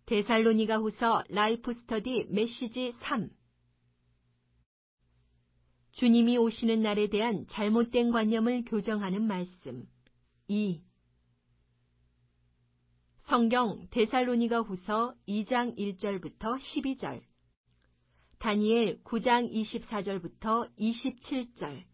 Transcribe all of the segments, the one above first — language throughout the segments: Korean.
데살로니가후서 라이프 스터디 메시지 3. 주님이 오시는 날에 대한 잘못된 관념을 교정하는 말씀. 2. 성경 데살로니가후서 2장 1절부터 12절, 다니엘 9장 24절부터 27절.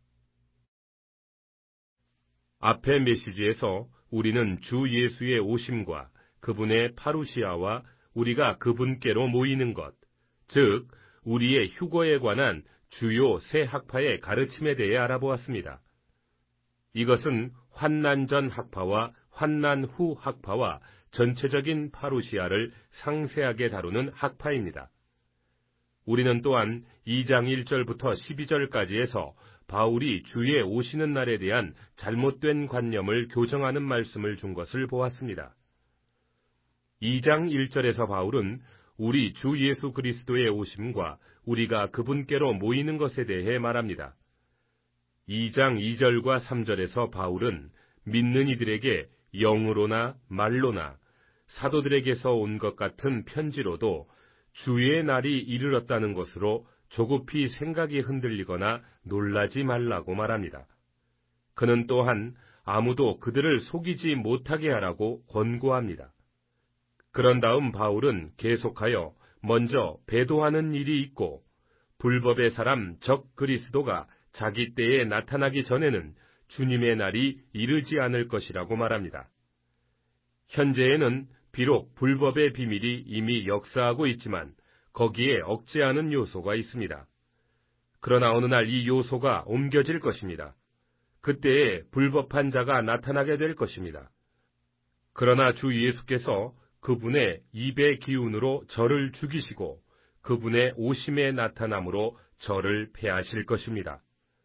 앞의 메시지에서 우리는 주 예수의 오심과 그분의 파루시아와 우리가 그분께로 모이는 것, 즉 우리의 휴거에 관한 주요 세 학파의 가르침에 대해 알아보았습니다. 이것은 환난 전 학파와 환난 후 학파와 전체적인 파루시아를 상세하게 다루는 학파입니다. 우리는 또한 2장 1절부터 12절까지에서 바울이 주의 오시는 날에 대한 잘못된 관념을 교정하는 말씀을 준 것을 보았습니다. 2장 1절에서 바울은 우리 주 예수 그리스도의 오심과 우리가 그분께로 모이는 것에 대해 말합니다. 2장 2절과 3절에서 바울은 믿는 이들에게 영으로나 말로나 사도들에게서 온 것 같은 편지로도 주의 날이 이르렀다는 것으로 조급히 생각이 흔들리거나 놀라지 말라고 말합니다. 그는 또한 아무도 그들을 속이지 못하게 하라고 권고합니다. 그런 다음 바울은 계속하여 먼저 배도하는 일이 있고 불법의 사람 적 그리스도가 자기 때에 나타나기 전에는 주님의 날이 이르지 않을 것이라고 말합니다. 현재에는 비록 불법의 비밀이 이미 역사하고 있지만 거기에 억제하는 요소가 있습니다. 그러나 어느 날 이 요소가 옮겨질 것입니다. 그때에 불법한 자가 나타나게 될 것입니다. 그러나 주 예수께서 그분의 입의 기운으로 저를 죽이시고 그분의 오심의 나타남으로 저를 패하실 것입니다.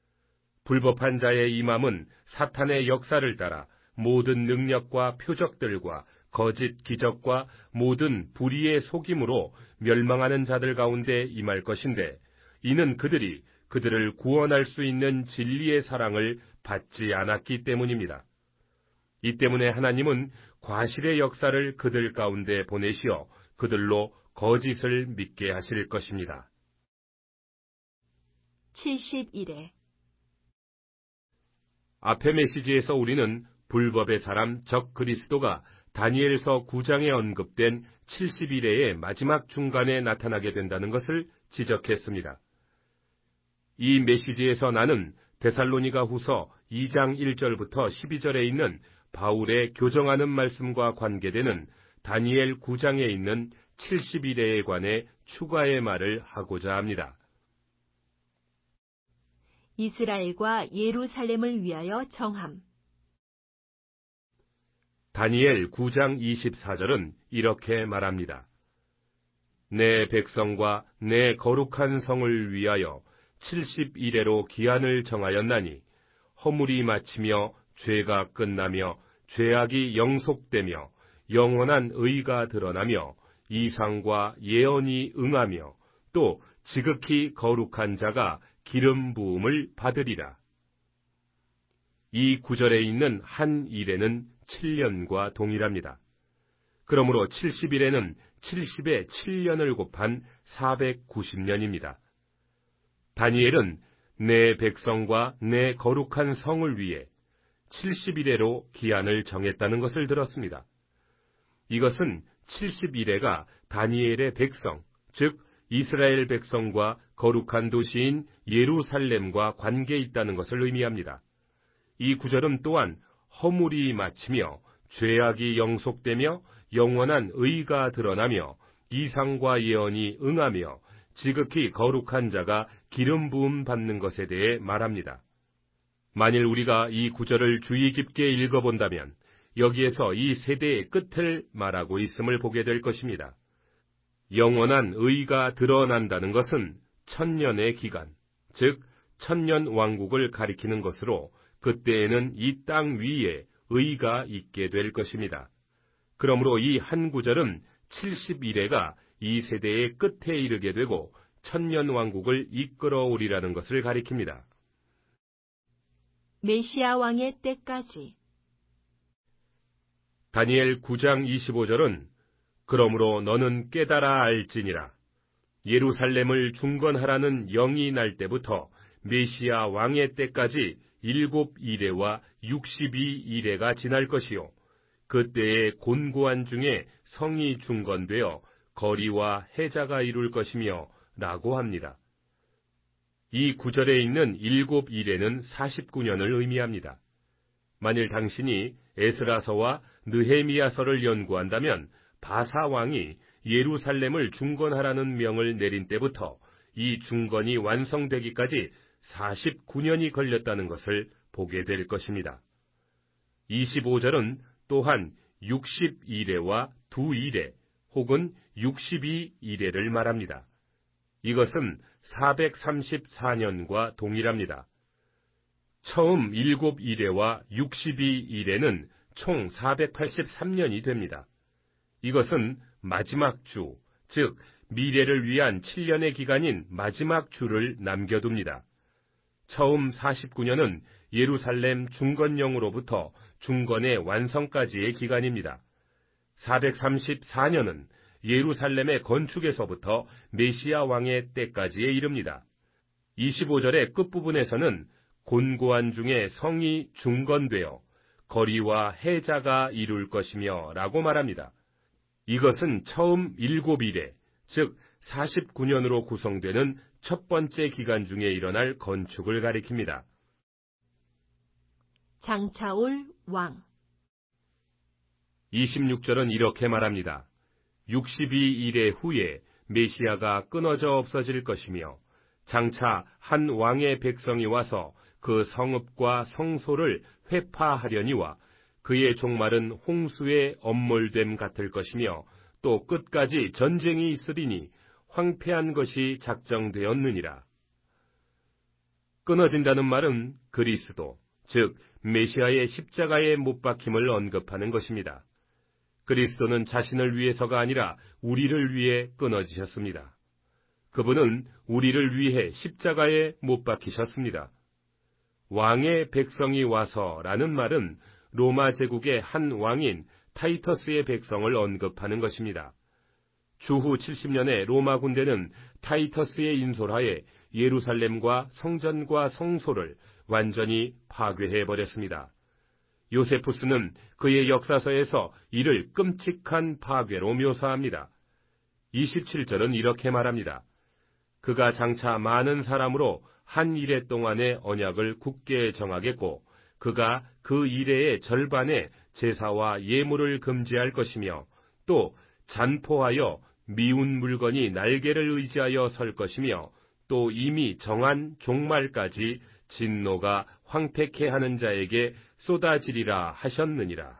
불법한 자의 임함은 사탄의 역사를 따라 모든 능력과 표적들과 거짓 기적과 모든 불의의 속임으로 멸망하는 자들 가운데 임할 것인데, 이는 그들이 그들을 구원할 수 있는 진리의 사랑을 받지 않았기 때문입니다. 이 때문에 하나님은 과실의 역사를 그들 가운데 보내시어 그들로 거짓을 믿게 하실 것입니다. 71회. 앞의 메시지에서 우리는 불법의 사람 적 그리스도가 다니엘서 9장에 언급된 70일의 마지막 중간에 나타나게 된다는 것을 지적했습니다. 이 메시지에서 나는 데살로니가 후서 2장 1절부터 12절에 있는 바울의 교정하는 말씀과 관계되는 다니엘 9장에 있는 70일에 관해 추가의 말을 하고자 합니다. 이스라엘과 예루살렘을 위하여 정함. 다니엘 9장 24절은 이렇게 말합니다. 내 백성과 내 거룩한 성을 위하여 70일에로 기한을 정하였나니 허물이 마치며 죄가 끝나며 죄악이 영속되며 영원한 의가 드러나며 이상과 예언이 응하며 또 지극히 거룩한 자가 기름 부음을 받으리라. 이 구절에 있는 한 일에는 7년과 동일합니다. 그러므로 70일에는 70에 7년을 곱한 490년입니다. 다니엘은 내 백성과 내 거룩한 성을 위해 70일에로 기한을 정했다는 것을 들었습니다. 이것은 70일에가 다니엘의 백성, 즉 이스라엘 백성과 거룩한 도시인 예루살렘과 관계 있다는 것을 의미합니다. 이 구절은 또한 허물이 마치며 죄악이 영속되며 영원한 의가 드러나며 이상과 예언이 응하며 지극히 거룩한 자가 기름 부음 받는 것에 대해 말합니다. 만일 우리가 이 구절을 주의 깊게 읽어본다면 여기에서 이 세대의 끝을 말하고 있음을 보게 될 것입니다. 영원한 의가 드러난다는 것은 1000년의 기간, 즉 1000년 왕국을 가리키는 것으로 그때에는 이 땅 위에 의가 있게 될 것입니다. 그러므로 이 한 구절은 70일에가 이 세대의 끝에 이르게 되고 1000년 왕국을 이끌어오리라는 것을 가리킵니다. 메시아 왕의 때까지. 다니엘 9장 25절은 그러므로 너는 깨달아 알지니라. 예루살렘을 중건하라는 영이 날 때부터 메시아 왕의 때까지 7 이레와 62이레가 지날 것이요. 그때에 곤고한 중에 성이 중건되어 거리와 해자가 이룰 것이며 라고 합니다. 이 구절에 있는 7 이레는 49년을 의미합니다. 만일 당신이 에스라서와 느헤미야서를 연구한다면 바사 왕이 예루살렘을 중건하라는 명을 내린 때부터 이 중건이 완성되기까지 49년이 걸렸다는 것을 보게 될 것입니다. 25절은 또한 60이레와 2이레 혹은 62이레를 말합니다. 이것은 434년과 동일합니다. 처음 7 이레와 62이레는 총 483년이 됩니다. 이것은 마지막 주, 즉 미래를 위한 7년의 기간인 마지막 주를 남겨둡니다. 처음 49년은 예루살렘 중건령으로부터 중건의 완성까지의 기간입니다. 434년은 예루살렘의 건축에서부터 메시아 왕의 때까지에 이릅니다. 25절의 끝부분에서는 곤고한 중에 성이 중건되어 거리와 해자가 이룰 것이며 라고 말합니다. 이것은 처음 7 이레, 즉 49년으로 구성되는 첫 번째 기간 중에 일어날 건축을 가리킵니다. 장차 올 왕. 26절은 이렇게 말합니다. 62일의 후에 메시아가 끊어져 없어질 것이며 장차 한 왕의 백성이 와서 그 성읍과 성소를 회파하려니와 그의 종말은 홍수의 엄몰됨 같을 것이며 또 끝까지 전쟁이 있으리니 황폐한 것이 작정되었느니라. 끊어진다는 말은 그리스도, 즉 메시아의 십자가에 못 박힘을 언급하는 것입니다. 그리스도는 자신을 위해서가 아니라 우리를 위해 끊어지셨습니다. 그분은 우리를 위해 십자가에 못 박히셨습니다. 왕의 백성이 와서라는 말은 로마 제국의 한 왕인 타이터스의 백성을 언급하는 것입니다. 주후 70년에 로마 군대는 타이터스의 인솔하에 예루살렘과 성전과 성소를 완전히 파괴해버렸습니다. 요세푸스는 그의 역사서에서 이를 끔찍한 파괴로 묘사합니다. 27절은 이렇게 말합니다. 그가 장차 많은 사람으로 한 이레 동안의 언약을 굳게 정하겠고 그가 그 이레의 절반에 제사와 예물을 금지할 것이며 또 잔포하여 미운 물건이 날개를 의지하여 설 것이며 또 이미 정한 종말까지 진노가 황폐케 하는 자에게 쏟아지리라 하셨느니라.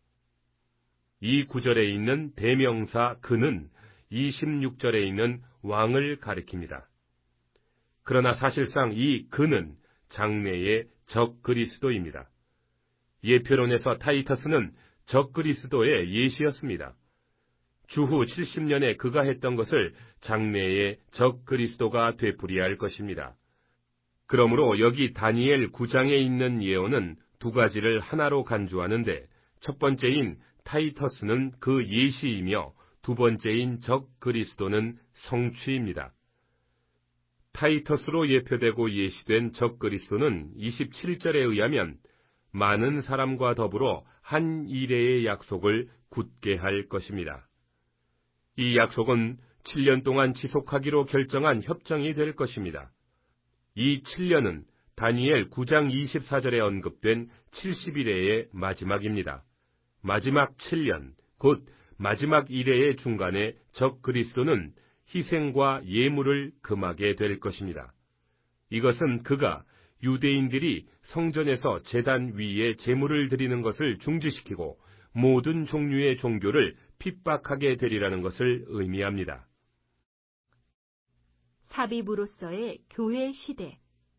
이 구절에 있는 대명사 그는 26절에 있는 왕을 가리킵니다. 그러나 사실상 이 그는 장래의 적 그리스도입니다. 예표론에서 타이터스는 적 그리스도의 예시였습니다. 주후 70년에 그가 했던 것을 장래의 적 그리스도가 되풀이할 것입니다. 그러므로 여기 다니엘 9장에 있는 예언은 두 가지를 하나로 간주하는데 첫 번째인 타이터스는 그 예시이며 두 번째인 적 그리스도는 성취입니다. 타이터스로 예표되고 예시된 적 그리스도는 27절에 의하면 많은 사람과 더불어 한 이레의 약속을 굳게 할 것입니다. 이 약속은 7년 동안 지속하기로 결정한 협정이 될 것입니다. 이 7년은 다니엘 9장 24절에 언급된 70일의 마지막입니다. 마지막 7년, 곧 마지막 이레의 중간에 적 그리스도는 희생과 예물을 금하게 될 것입니다. 이것은 그가 유대인들이 성전에서 제단 위에 제물을 드리는 것을 중지시키고 모든 종류의 종교를 핍박하게 되리라는 것을 의미합니다. 삽입으로서의 교회 시대.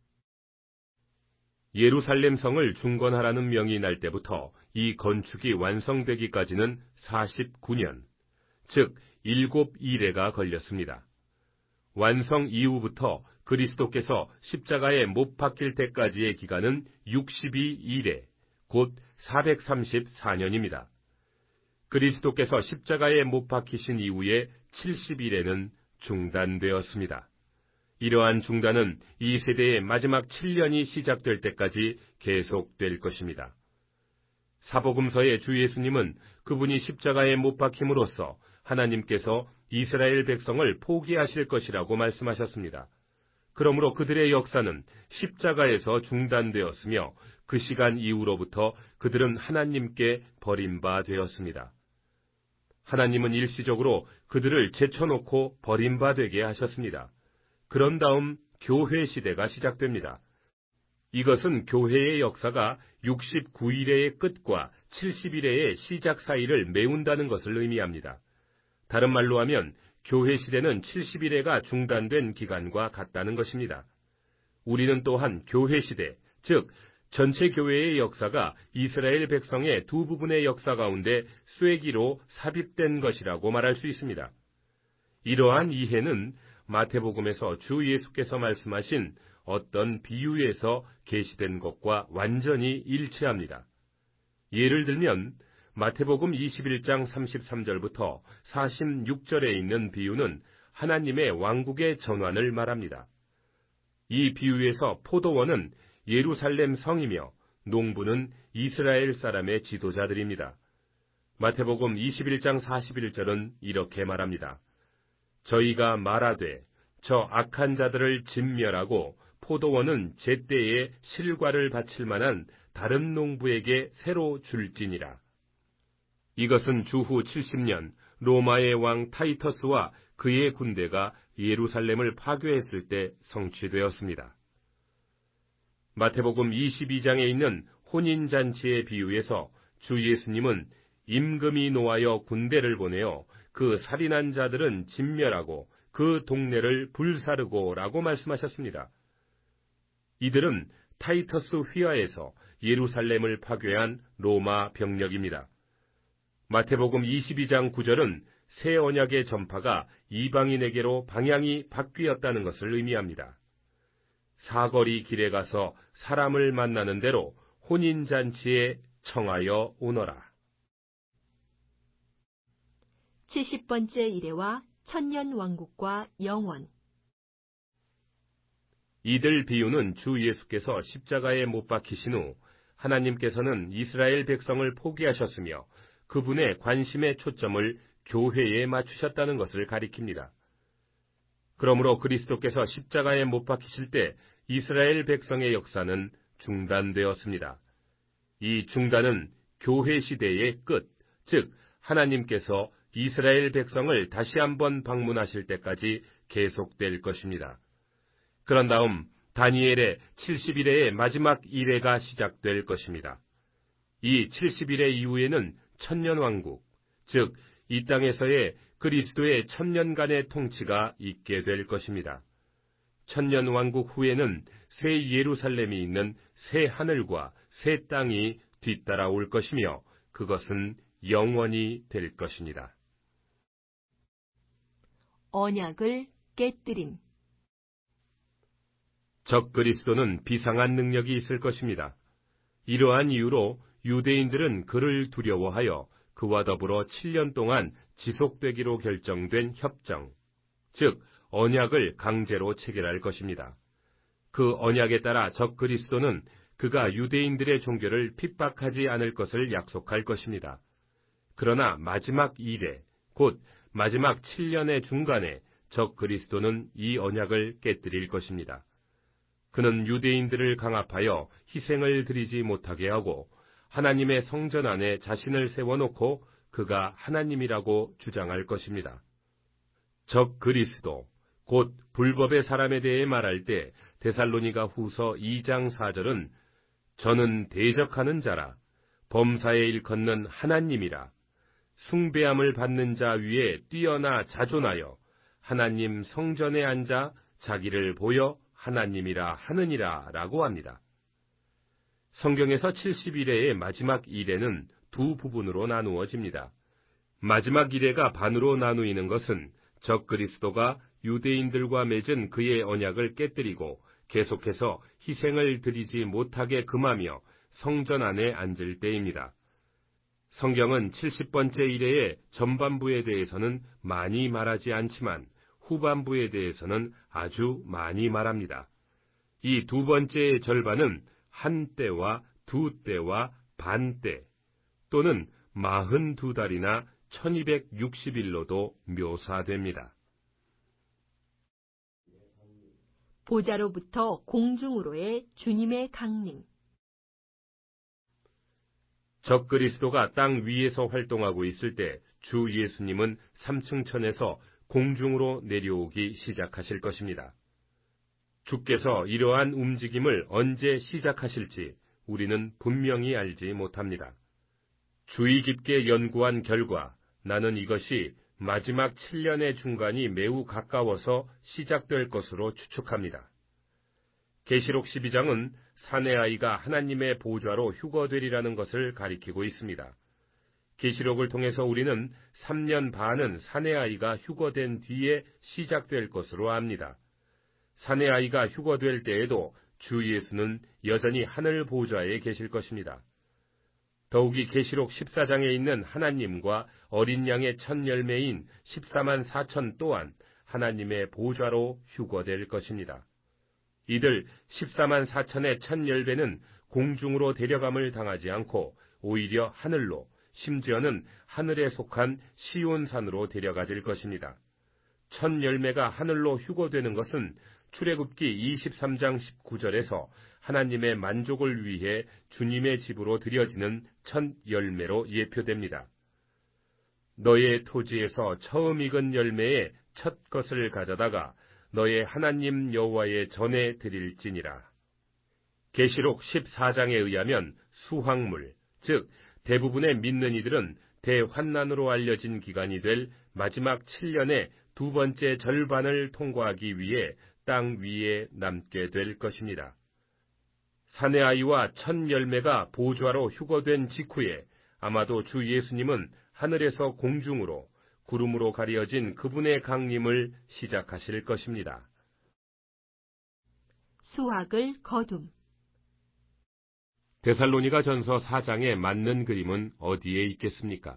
예루살렘 성을 중건하라는 명이 날 때부터 이 건축이 완성되기까지는 49년, 즉 7 이레가 걸렸습니다. 완성 이후부터 그리스도께서 십자가에 못 박힐 때까지의 기간은 62이레, 곧 434년입니다. 그리스도께서 십자가에 못 박히신 이후에 70일에는 중단되었습니다. 이러한 중단은 이 세대의 마지막 7년이 시작될 때까지 계속될 것입니다. 사복음서의 주 예수님은 그분이 십자가에 못 박힘으로써 하나님께서 이스라엘 백성을 포기하실 것이라고 말씀하셨습니다. 그러므로 그들의 역사는 십자가에서 중단되었으며 그 시간 이후로부터 그들은 하나님께 버림받았습니다. 하나님은 일시적으로 그들을 제쳐놓고 버림받게 하셨습니다. 그런 다음 교회 시대가 시작됩니다. 이것은 교회의 역사가 69일의 끝과 70일의 시작 사이를 메운다는 것을 의미합니다. 다른 말로 하면 교회 시대는 70일회가 중단된 기간과 같다는 것입니다. 우리는 또한 교회 시대, 즉 전체 교회의 역사가 이스라엘 백성의 두 부분의 역사 가운데 쐐기로 삽입된 것이라고 말할 수 있습니다. 이러한 이해는 마태복음에서 주 예수께서 말씀하신 어떤 비유에서 계시된 것과 완전히 일치합니다. 예를 들면 마태복음 21장 33절부터 46절에 있는 비유는 하나님의 왕국의 전환을 말합니다. 이 비유에서 포도원은 예루살렘 성이며 농부는 이스라엘 사람의 지도자들입니다. 마태복음 21장 41절은 이렇게 말합니다. 저희가 말하되 저 악한 자들을 진멸하고 포도원은 제때에 실과를 바칠 만한 다른 농부에게 새로 줄지니라. 이것은 주후 70년 로마의 왕 타이터스와 그의 군대가 예루살렘을 파괴했을 때 성취되었습니다. 마태복음 22장에 있는 혼인잔치의 비유에서 주 예수님은 임금이 노하여 군대를 보내어 그 살인한 자들은 진멸하고 그 동네를 불사르고 라고 말씀하셨습니다. 이들은 타이터스 휘하에서 예루살렘을 파괴한 로마 병력입니다. 마태복음 22장 9절은 새 언약의 전파가 이방인에게로 방향이 바뀌었다는 것을 의미합니다. 사거리 길에 가서 사람을 만나는 대로 혼인잔치에 청하여 오너라. 70번째 이레와 천년왕국과 영원. 이들 비유는 주 예수께서 십자가에 못 박히신 후 하나님께서는 이스라엘 백성을 포기하셨으며 그분의 관심의 초점을 교회에 맞추셨다는 것을 가리킵니다. 그러므로 그리스도께서 십자가에 못 박히실 때 이스라엘 백성의 역사는 중단되었습니다. 이 중단은 교회 시대의 끝, 즉 하나님께서 이스라엘 백성을 다시 한번 방문하실 때까지 계속될 것입니다. 그런 다음 다니엘의 70일의 마지막 일회가 시작될 것입니다. 이 70일의 이후에는 천년왕국, 즉 이 땅에서의 그리스도의 천년간의 통치가 있게 될 것입니다. 천년왕국 후에는 새 예루살렘이 있는 새 하늘과 새 땅이 뒤따라올 것이며 그것은 영원히 될 것입니다. 언약을 깨뜨림. 적 그리스도는 비상한 능력이 있을 것입니다. 이러한 이유로 유대인들은 그를 두려워하여 그와 더불어 7년 동안 지속되기로 결정된 협정, 즉 언약을 강제로 체결할 것입니다. 그 언약에 따라 적 그리스도는 그가 유대인들의 종교를 핍박하지 않을 것을 약속할 것입니다. 그러나 마지막 일에, 곧 마지막 7년의 중간에 적 그리스도는 이 언약을 깨뜨릴 것입니다. 그는 유대인들을 강압하여 희생을 드리지 못하게 하고 하나님의 성전 안에 자신을 세워놓고 그가 하나님이라고 주장할 것입니다. 적 그리스도, 곧 불법의 사람에 대해 말할 때 데살로니가 후서 2장 4절은 저는 대적하는 자라, 범사에 일컫는 하나님이라, 숭배함을 받는 자 위에 뛰어나 자존하여 하나님 성전에 앉아 자기를 보여 하나님이라 하느니라 라고 합니다. 성경에서 70일의 마지막 일회는 두 부분으로 나누어집니다. 마지막 일회가 반으로 나누이는 것은 적 그리스도가 유대인들과 맺은 그의 언약을 깨뜨리고 계속해서 희생을 드리지 못하게 금하며 성전 안에 앉을 때입니다. 성경은 70번째 이래의 전반부에 대해서는 많이 말하지 않지만 후반부에 대해서는 아주 많이 말합니다. 이 두 번째의 절반은 한때와 두때와 반때 또는 42달이나 1260일로도 묘사됩니다. 보좌로부터 공중으로의 주님의 강림. 적그리스도가 땅 위에서 활동하고 있을 때 주 예수님은 3층 천에서 공중으로 내려오기 시작하실 것입니다. 주께서 이러한 움직임을 언제 시작하실지 우리는 분명히 알지 못합니다. 주의 깊게 연구한 결과 나는 이것이 마지막 7년의 중간이 매우 가까워서 시작될 것으로 추측합니다. 계시록 12장은 사내 아이가 하나님의 보좌로 휴거되리라는 것을 가리키고 있습니다. 계시록을 통해서 우리는 3년 반은 사내 아이가 휴거된 뒤에 시작될 것으로 압니다. 사내 아이가 휴거될 때에도 주 예수는 여전히 하늘 보좌에 계실 것입니다. 더욱이 계시록 14장에 있는 하나님과 어린 양의 첫 열매인 14만 4천 또한 하나님의 보좌로 휴거될 것입니다. 이들 14만 4천의 첫 열매는 공중으로 데려감을 당하지 않고 오히려 하늘로, 심지어는 하늘에 속한 시온산으로 데려가질 것입니다. 첫 열매가 하늘로 휴거되는 것은 출애굽기 23장 19절에서 하나님의 만족을 위해 주님의 집으로 드려지는 첫 열매로 예표됩니다. 너의 토지에서 처음 익은 열매의 첫 것을 가져다가 너의 하나님 여호와의 전에 드릴지니라. 계시록 14장에 의하면 수확물, 즉 대부분의 믿는 이들은 대환난으로 알려진 기간이 될 마지막 7년의 두 번째 절반을 통과하기 위해 땅 위에 남게 될 것입니다. 사내 아이와 첫 열매가 보좌로 휴거된 직후에 아마도 주 예수님은 하늘에서 공중으로 구름으로 가려진 그분의 강림을 시작하실 것입니다. 수확을 거둠. 데살로니가 전서 4장에 맞는 그림은 어디에 있겠습니까?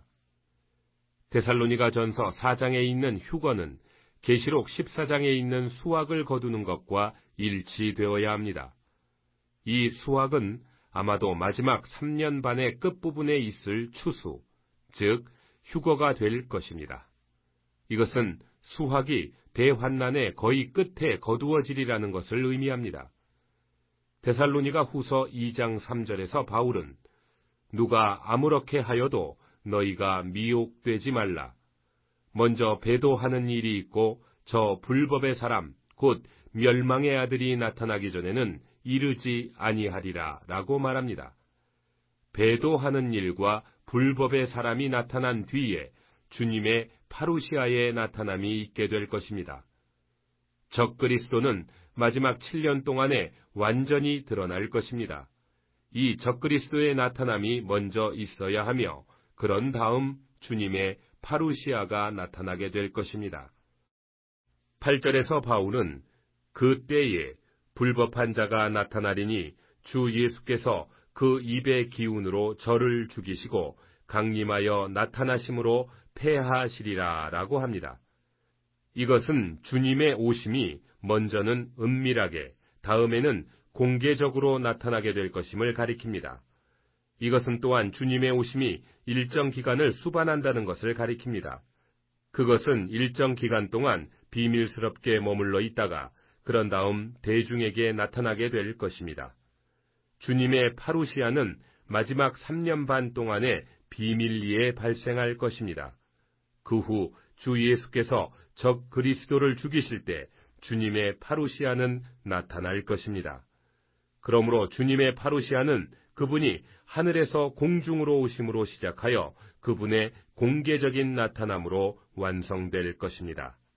데살로니가 전서 4장에 있는 휴거는 계시록 14장에 있는 수확을 거두는 것과 일치되어야 합니다. 이 수확은 아마도 마지막 3년 반의 끝부분에 있을 추수, 즉 휴거가 될 것입니다. 이것은 수확이 대환난의 거의 끝에 거두어지리라는 것을 의미합니다. 데살로니가 후서 2장 3절에서 바울은 누가 아무렇게 하여도 너희가 미혹되지 말라. 먼저 배도하는 일이 있고 저 불법의 사람 곧 멸망의 아들이 나타나기 전에는 이르지 아니하리라 라고 말합니다. 배도하는 일과 불법의 사람이 나타난 뒤에 주님의 파루시아의 나타남이 있게 될 것입니다. 적그리스도는 마지막 7년 동안에 완전히 드러날 것입니다. 이 적그리스도의 나타남이 먼저 있어야 하며 그런 다음 주님의 파루시아가 나타나게 될 것입니다. 8절에서 바울은 그 때에 불법한 자가 나타나리니 주 예수께서 그 입의 기운으로 저를 죽이시고 강림하여 나타나심으로 패하시리라 라고 합니다. 이것은 주님의 오심이 먼저는 은밀하게, 다음에는 공개적으로 나타나게 될 것임을 가리킵니다. 이것은 또한 주님의 오심이 일정 기간을 수반한다는 것을 가리킵니다. 그것은 일정 기간 동안 비밀스럽게 머물러 있다가 그런 다음 대중에게 나타나게 될 것입니다. 주님의 파루시아는 마지막 3년 반 동안에 비밀리에 발생할 것입니다. 그 후 주 예수께서 적 그리스도를 죽이실 때 주님의 파루시아는 나타날 것입니다. 그러므로 주님의 파루시아는 그분이 하늘에서 공중으로 오심으로 시작하여 그분의 공개적인 나타남으로 완성될 것입니다.